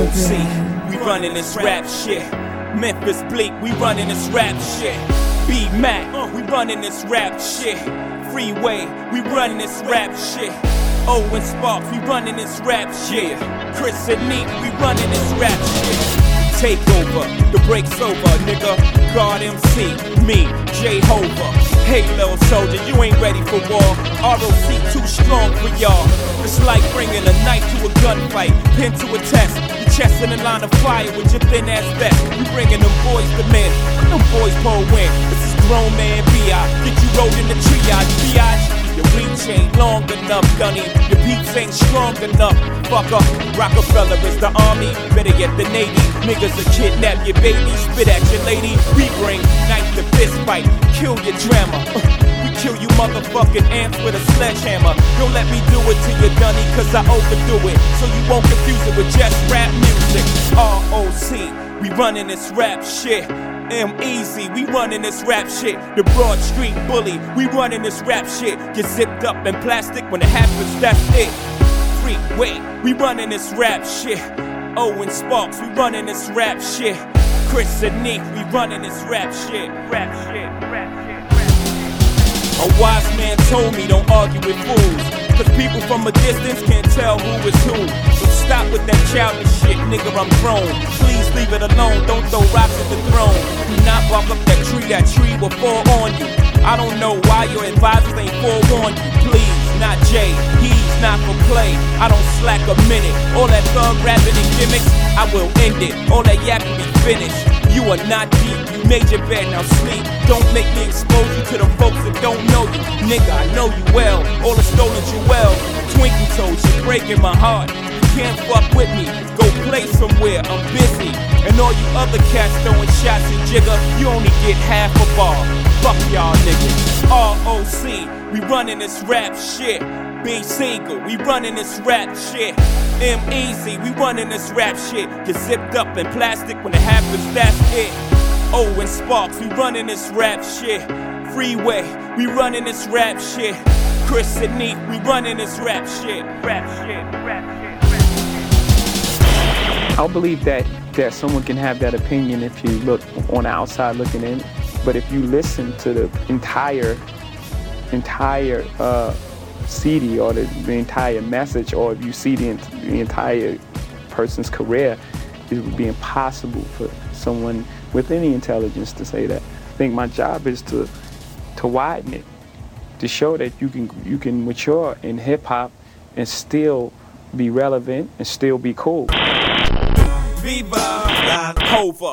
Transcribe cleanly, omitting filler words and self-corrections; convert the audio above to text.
OC, we running this rap shit. Memphis Bleak, we running this rap shit. B-Mac, we running this rap shit. Freeway, we running this rap shit. Owen Sparks, we running this rap shit. Chris and Neek, we running this rap shit. Take over, the break's over, nigga. God MC, me, Jehovah. Hey, little soldier, you ain't ready for war. ROC too strong for y'all. It's like bringing a knife to a gunfight, pin to a test. Your chest in the line of fire with your thin ass vest. We bringing them boys to men, them boys pull win. This is grown man B.I. Get you rolled in the triage, B.I. Your reach ain't long enough, Dunny. Your peeps ain't strong enough. Fuck up, Rockefeller is the army. Better yet the Navy. Niggas will kidnap your baby, spit at your lady. We bring knife to fist fight, kill your drama. We kill you motherfucking ants with a sledgehammer. Don't let me do it to you, Dunny, cause I overdo it. So you won't confuse it with just rap music. ROC, we running this rap shit. M-Easy, we running this rap shit. The Broad Street Bully, we running this rap shit. Get zipped up in plastic when it happens, that's it. Freeway, we running this rap shit. Owen Sparks, we running this rap shit. Chris and Neek, we running this rap shit. Rap shit, rap shit, rap shit. A wise man told me don't argue with fools, cause people from a distance can't tell who is who. So stop with that childish shit, nigga, I'm grown. Please leave it alone, don't throw rocks at the throne. Do not walk up that tree will fall on you. I don't know why your advisors ain't forewarned you. Please, not Jay, he's not for play. I don't slack a minute. All that thug rapping and gimmicks, I will end it. All that yapping be finished. You are not deep, you made your bed, now sleep. Don't make me expose you to the folks that don't know you. Nigga, I know you well, all the stolen jewels. Twinkle toes, you're breaking my heart. You can't fuck with me, go play somewhere, I'm busy. And all you other cats throwing shots and jigger, you only get half a bar. Fuck y'all niggas. ROC, we running this rap shit. B Single, we running this rap shit. M-Easy, we running this rap shit. Get zipped up in plastic when it happens, that's it. Owen Sparks, we running this rap shit. Freeway, we running this rap shit. Chris and Neek, we running this rap shit. Rap shit, rap shit, rap shit. I believe that someone can have that opinion if you look on the outside looking in. But if you listen to the entire CD or the entire message, or if you see the entire person's career, it would be impossible for someone with any intelligence to say that. I think my job is to widen it, to show that you can mature in hip hop and still be relevant and still be cool. Viva Hova.